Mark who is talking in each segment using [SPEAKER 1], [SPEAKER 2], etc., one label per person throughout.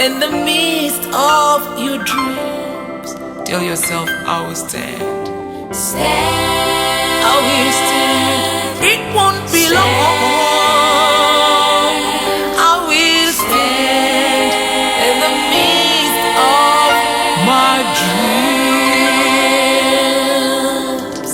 [SPEAKER 1] in the midst of your dreams. Tell yourself, I will stand.
[SPEAKER 2] Stand.
[SPEAKER 1] I will stand. It won't be long. I will stand in the midst of my dreams.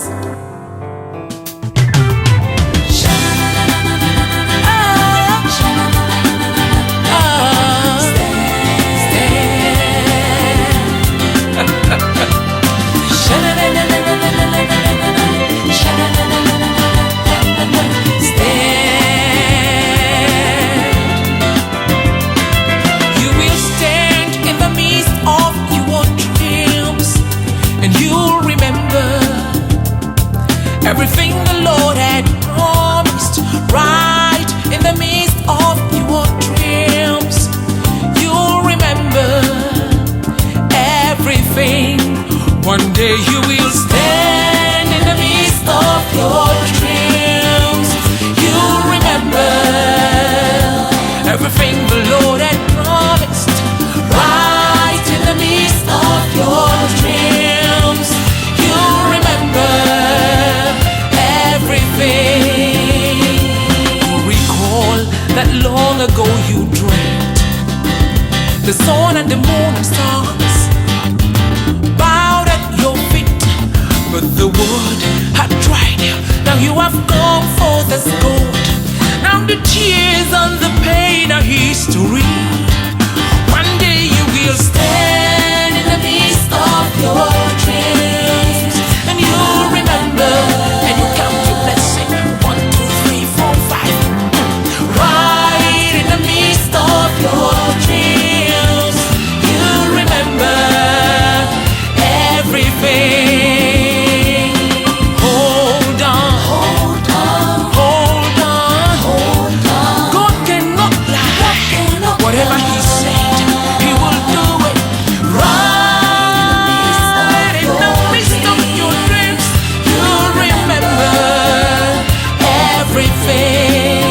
[SPEAKER 1] Everything the Lord had promised, right in the midst of your dreams. You'll remember everything. One day you will stand in the midst of your dreams. You'll remember everything the Lord had promised, right in the midst of your dreams. You'll remember that long ago you dreamt the sun and the moon and stars bowed at your feet, but the word had dried. Now you have come forth as gold. Now the tears and the pain are history. One day you will stand in the midst of your dreams, and you'll remember, and you count your blessing. 1, 2, 3, 4, 5. Right in the midst of your dreams, you remember everything. Hold on, hold on, hold on, hold on. God cannot lie. Whatever He said, He will do it. Right in the midst of your dreams, you remember everything.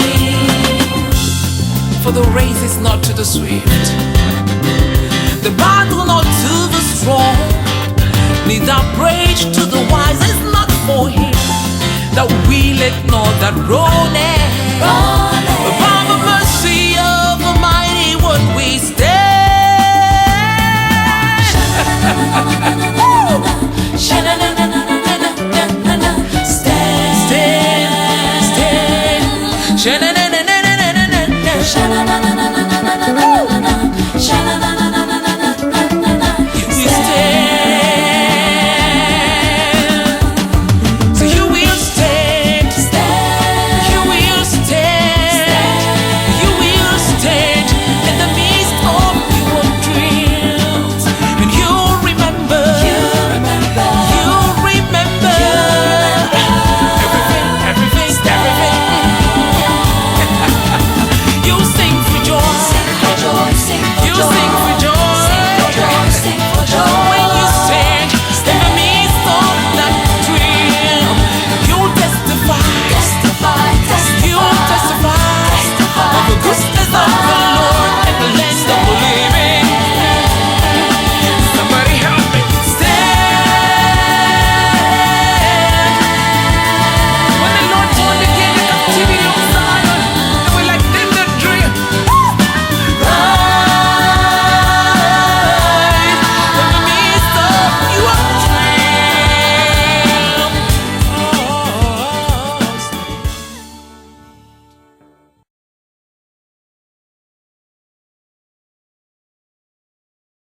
[SPEAKER 1] For the race is not to the swift, the battle not to the strong, neither rage to the wise is not for him that willeth nor that runneth. Upon the mercy of the mighty one we stand.